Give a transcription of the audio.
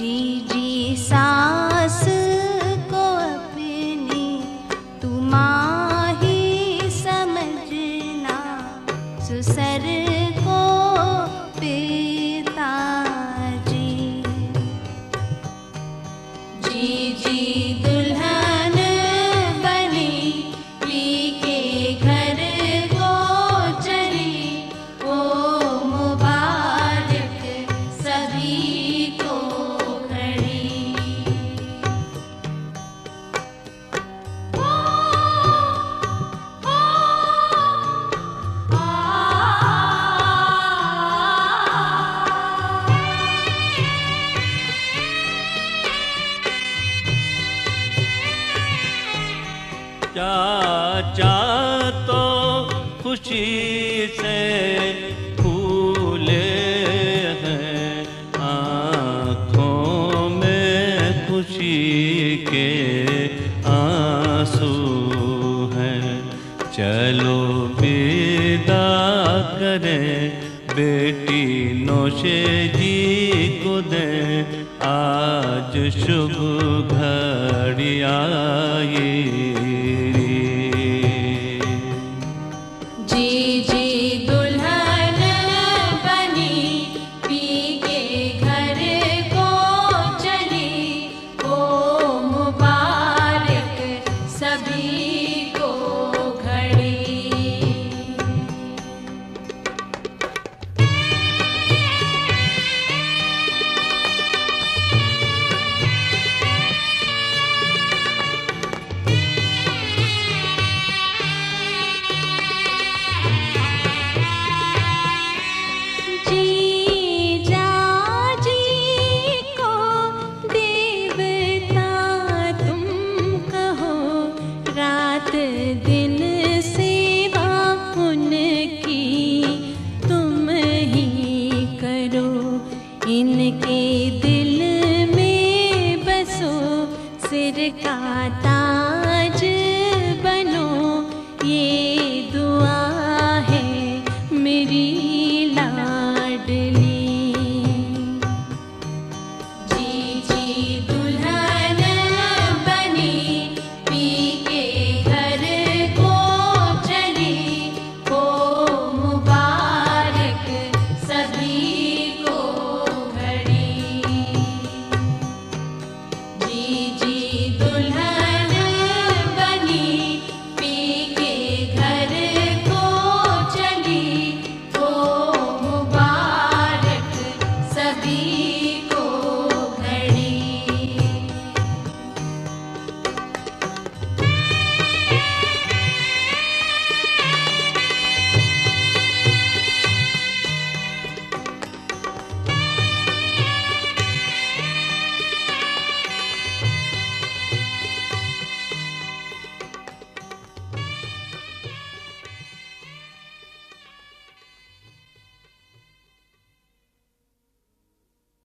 जी जी सास को अपनी तुम ही समझना, सुसर को पिताजी। जी जी दुल्हन बनी पी के घर को चली, ओ मुबारक सभी को घड़ी। चाचा तो खुशी से फूले हैं, आँखों में खुशी के आंसू हैं। चलो विदा करें बेटी नौशे जी को दें, आज शुभ घड़ी आई। जी जी दुल्हन बनी पी के घर को चली, ओ मुबारक सभी को घड़ी। दिन सेवा उनकी तुम ही करो, इनके दिल में बसो, सिर का ताज बनो, ये दुआ है मेरी लाडली। जी जी दुल्हन बनी पी के घर को चली, ओ मुबारक सभी को घड़ी। जी जी दुल्हन बनी पी के घर को चली, ओ मुबारक सभी